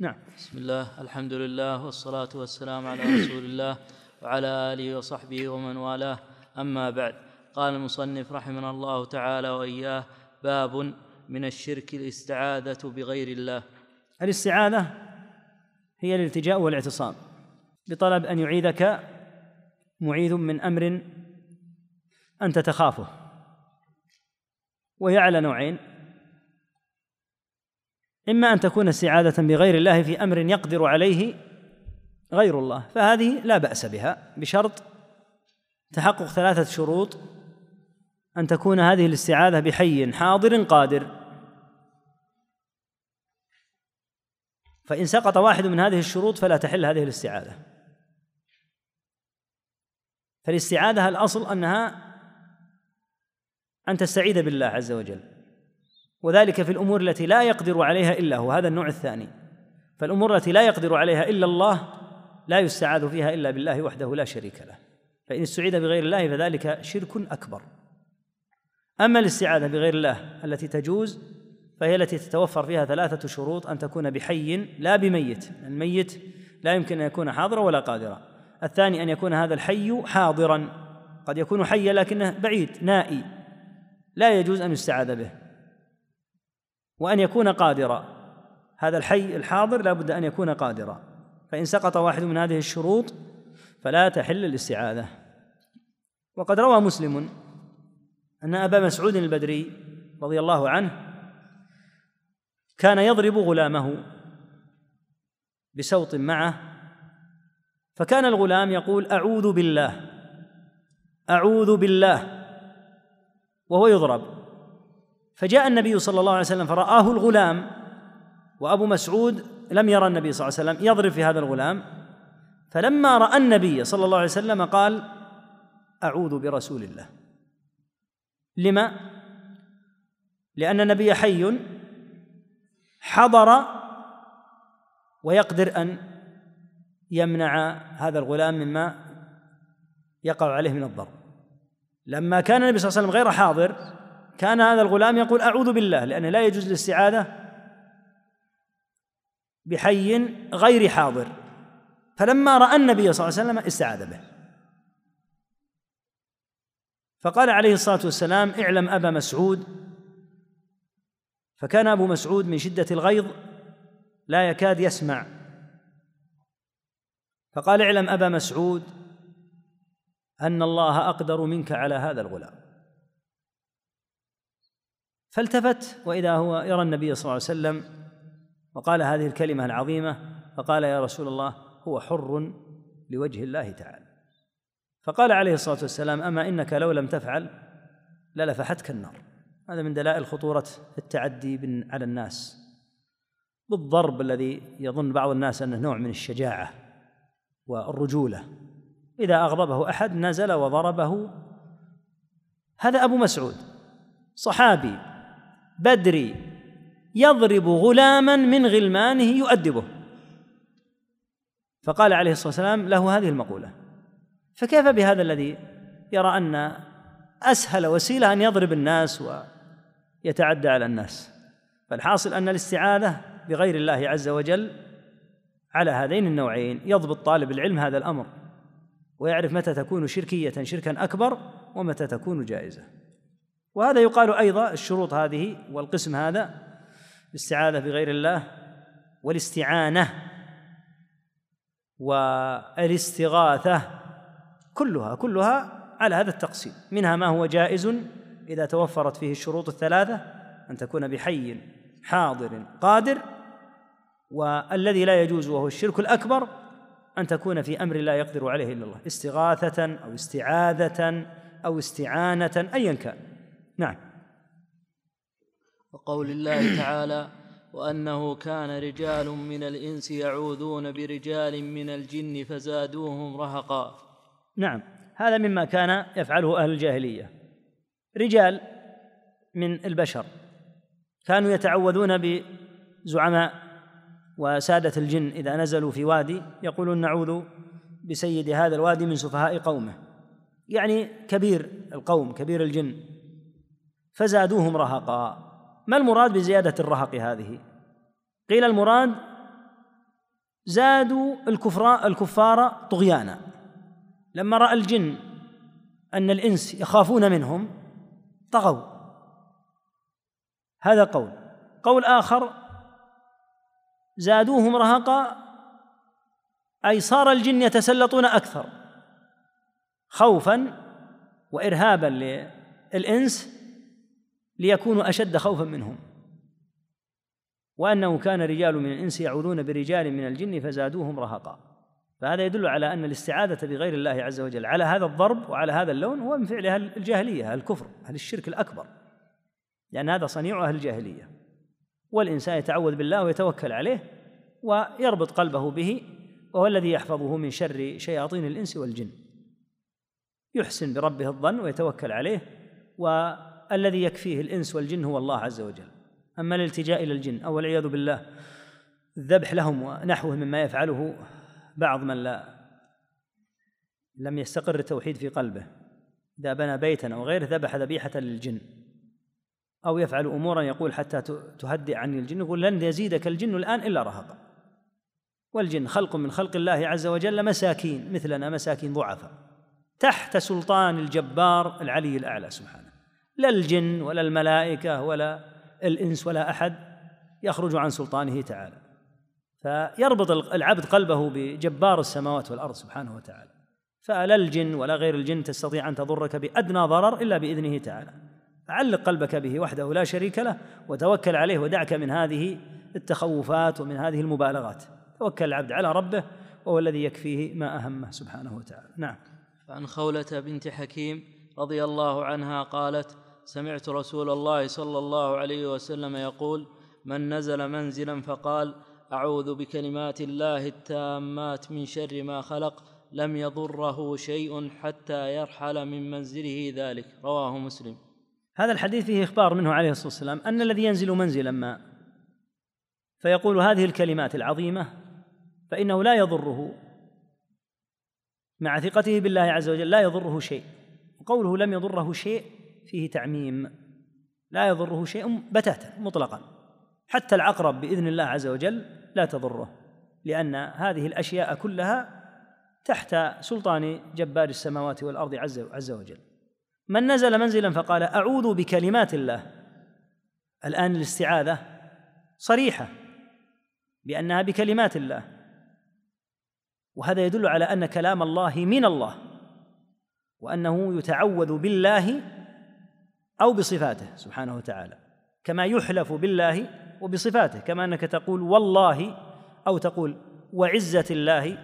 نعم. بسم الله، الحمد لله، والصلاة والسلام على رسول الله وعلى آله وصحبه ومن والاه، أما بعد. قال المصنف رحمه الله تعالى وإياه: باب من الشرك الاستعاذة بغير الله. الاستعاذة هي الالتجاء والاعتصام بطلب أن يعيذك معيذ من أمر أنت تخافه، وهي على نوعين: إما أن تكون استعاذة بغير الله في أمر يقدر عليه غير الله، فهذه لا بأس بها بشرط تحقق 3 شروط: أن تكون هذه الاستعاذة بحي حاضر قادر، فإن سقط واحد من هذه الشروط فلا تحل هذه الاستعاذة. فالاستعاذة الأصل أنها أن تستعيذ بالله عز وجل، وذلك في الأمور التي لا يقدر عليها إلا هو، هذا النوع الثاني. فالأمور التي لا يقدر عليها إلا الله لا يستعاذ فيها إلا بالله وحده لا شريك له، فإن استعيذ بغير الله فذلك شرك أكبر. أما الاستعاذة بغير الله التي تجوز فهي التي تتوفر فيها 3 شروط: أن تكون بحي لا بميت، الميت لا يمكن أن يكون حاضرا ولا قادرا. الثاني أن يكون هذا الحي حاضرا، قد يكون حيا لكنه بعيد نائي لا يجوز أن يستعاذ به. وأن يكون قادرا، هذا الحي الحاضر لا بد أن يكون قادرا، فإن سقط واحد من هذه الشروط فلا تحل الاستعاذة. وقد روى مسلم أن أبا مسعود البدري رضي الله عنه كان يضرب غلامه بسوط معه، فكان الغلام يقول: أعوذ بالله أعوذ بالله، وهو يضرب. فجاء النبي صلى الله عليه وسلم فرآه الغلام، وأبو مسعود لم يرى النبي صلى الله عليه وسلم يضرب في هذا الغلام، فلما رأى النبي صلى الله عليه وسلم قال: أعوذ برسول الله. لما؟ لأن النبي حي حضر ويقدر أن يمنع هذا الغلام مما يقع عليه من الضرب. لما كان النبي صلى الله عليه وسلم غير حاضر كان هذا الغلام يقول: أعوذ بالله، لأنه لا يجوز الاستعاذة بحي غير حاضر. فلما رأى النبي صلى الله عليه وسلم استعاذ به، فقال عليه الصلاة والسلام: اعلم أبا مسعود. فكان أبو مسعود من شدة الغيظ لا يكاد يسمع، فقال: اعلم أبا مسعود أن الله أقدر منك على هذا الغلام. فالتفت وإذا هو يرى النبي صلى الله عليه وسلم، وقال هذه الكلمة العظيمة، فقال: يا رسول الله، هو حر لوجه الله تعالى. فقال عليه الصلاة والسلام: أما إنك لو لم تفعل للفحتك النار. هذا من دلائل خطورة التعدي على الناس بالضرب، الذي يظن بعض الناس أنه نوع من الشجاعة والرجولة. إذا أغضبه أحد نزل وضربه. هذا أبو مسعود صحابي بدري يضرب غلاما من غلمانه يؤدبه، فقال عليه الصلاة والسلام له هذه المقولة. فكيف بهذا الذي يرى أن أسهل وسيلة أن يضرب الناس ويتعدى على الناس؟ فالحاصل أن الاستعاذة بغير الله عز وجل على هذين النوعين. يضبط طالب العلم هذا الأمر ويعرف متى تكون شركية شركا أكبر ومتى تكون جائزة. وهذا يقال أيضا الشروط هذه والقسم هذا: الاستعاذة بغير الله والاستعانة والاستغاثة، كلها على هذا التقسيم. منها ما هو جائز إذا توفرت فيه الشروط 3: أن تكون بحي حاضر قادر، والذي لا يجوز وهو الشرك الأكبر أن تكون في أمر لا يقدر عليه إلا الله، استغاثة أو استعاذة أو استعانة أيا كان. نعم. وقول الله تعالى: وأنه كان رجال من الإنس يعوذون برجال من الجن فزادوهم رهقا. نعم، هذا مما كان يفعله أهل الجاهلية. رجال من البشر كانوا يتعوذون بزعماء وسادة الجن إذا نزلوا في وادي يقولون: نعوذ بسيد هذا الوادي من سفهاء قومه، يعني كبير القوم كبير الجن. فزادوهم رهقا. ما المراد بزيادة الرهق هذه؟ قيل المراد زادوا الكفار طغيانا. لما رأى الجن أن الإنس يخافون منهم طغوا. هذا قول آخر: زادوهم رهقا، أي صار الجن يتسلطون أكثر خوفا وإرهابا للإنس ليكونوا أشد خوفا منهم، وأنه كان رجال من الإنس يعوذون برجال من الجن فزادوهم رهقا. فهذا يدل على أن الاستعاذة بغير الله عز وجل على هذا الضرب وعلى هذا اللون هو من فعل أهل الجاهلية، الكفر، أهل الشرك الأكبر، لأن هذا صنيع أهل الجاهلية. والإنسان يتعوذ بالله ويتوكل عليه ويربط قلبه به، وهو الذي يحفظه من شر شياطين الإنس والجن. يحسن بربه الظن ويتوكل عليه، والذي يكفيه الإنس والجن هو الله عز وجل. أما الالتجاء إلى الجن أو والعياذ بالله الذبح لهم ونحوه مما يفعله بعض من لم يستقر التوحيد في قلبه، إذا بنى بيتا أو غيره ذبح ذبيحة للجن، أو يفعل أمورا يقول حتى تهدئ عني الجن، يقول لن يزيدك الجن الآن إلا رهقا. والجن خلق من خلق الله عز وجل، مساكين مثلنا، مساكين ضعفاء تحت سلطان الجبار العلي الأعلى سبحانه. لا الجن ولا الملائكة ولا الإنس ولا أحد يخرج عن سلطانه تعالى. فيربط العبد قلبه بجبار السماوات والأرض سبحانه وتعالى. فلا الجن ولا غير الجن تستطيع أن تضرك بأدنى ضرر إلا بإذنه تعالى. علق قلبك به وحده لا شريك له، وتوكل عليه، ودعك من هذه التخوفات ومن هذه المبالغات. توكل العبد على ربه، وهو الذي يكفيه ما أهمه سبحانه وتعالى. نعم. عن خولة بنت حكيم رضي الله عنها قالت: سمعت رسول الله صلى الله عليه وسلم يقول: من نزل منزلا فقال: أعوذ بكلمات الله التامات من شر ما خلق، لم يضره شيء حتى يرحل من منزله ذلك. رواه مسلم. هذا الحديث فيه إخبار منه عليه الصلاة والسلام أن الذي ينزل منزلا ما فيقول هذه الكلمات العظيمة فإنه لا يضره، مع ثقته بالله عز وجل لا يضره شيء. وقوله لم يضره شيء فيه تعميم، لا يضره شيء بتاتا مطلقا، حتى العقرب بإذن الله عز وجل لا تضره، لأن هذه الأشياء كلها تحت سلطان جبار السماوات والأرض عز وجل. من نزل منزلا فقال: أعوذ بكلمات الله، الآن الاستعاذة صريحة بأنها بكلمات الله، وهذا يدل على أن كلام الله من الله، وأنه يتعوذ بالله أو بصفاته سبحانه وتعالى، كما يحلف بالله وبصفاته، كما أنك تقول والله أو تقول وعزة الله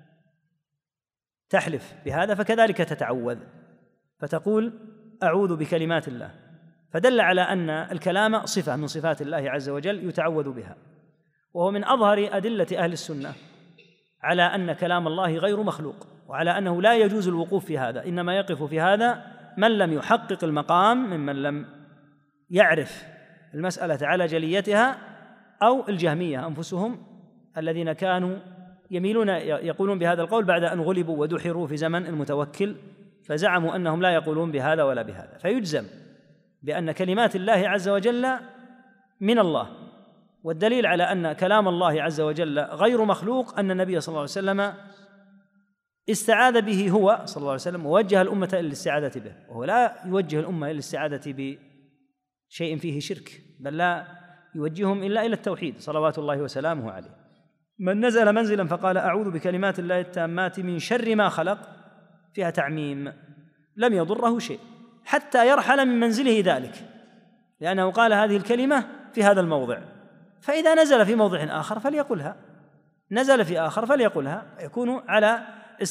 تحلف بهذا، فكذلك تتعوذ فتقول أعوذ بكلمات الله. فدل على أن الكلام صفة من صفات الله عز وجل يتعوذ بها، وهو من أظهر أدلة أهل السنة على أن كلام الله غير مخلوق، وعلى أنه لا يجوز الوقوف في هذا، إنما يقف في هذا من لم يحقق المقام ممن لم يعرف المسألة على جليتها، أو الجهمية أنفسهم الذين كانوا يميلون يقولون بهذا القول بعد أن غلبوا ودحروا في زمن المتوكل، فزعموا أنهم لا يقولون بهذا ولا بهذا. فيجزم بأن كلمات الله عز وجل من الله، والدليل على أن كلام الله عز وجل غير مخلوق أن النبي صلى الله عليه وسلم استعاذ به هو صلى الله عليه وسلم، ووجه الأمة إلى الاستعاذة به، وهو لا يوجه الأمة إلى الاستعاذة بشيء فيه شرك، بل لا يوجههم إلا إلى التوحيد صلوات الله وسلامه عليه. من نزل منزلا فقال أعوذ بكلمات الله التامات من شر ما خلق، فيها تعميم، لم يضره شيء حتى يرحل من منزله ذلك، لأنه قال هذه الكلمة في هذا الموضع، فإذا نزل في موضع آخر فليقلها، نزل في آخر فليقلها، يكون على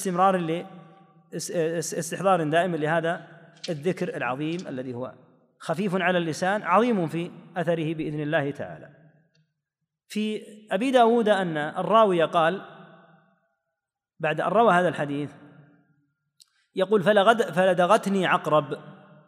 استحضار دائم لهذا الذكر العظيم الذي هو خفيف على اللسان عظيم في أثره بإذن الله تعالى. في أبي داود أن الراوي قال بعد أن روى هذا الحديث يقول: فلدغتني عقرب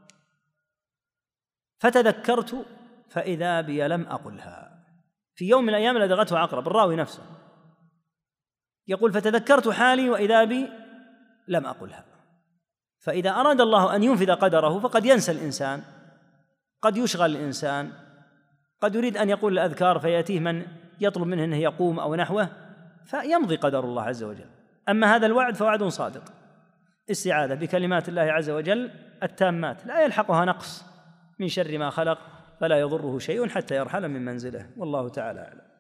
فتذكرت فإذا بي لم أقلها. في يوم من الأيام لدغته عقرب، الراوي نفسه يقول: فتذكرت حالي وإذا بي لم أقلها. فإذا أراد الله أن ينفذ قدره فقد ينسى الإنسان، قد يشغل الإنسان، قد يريد أن يقول الأذكار فيأتيه من يطلب منه أنه يقوم أو نحوه فيمضي قدر الله عز وجل. أما هذا الوعد فوعد صادق، استعاذة بكلمات الله عز وجل التامات لا يلحقها نقص من شر ما خلق، فلا يضره شيء حتى يرحل من منزله، والله تعالى أعلم.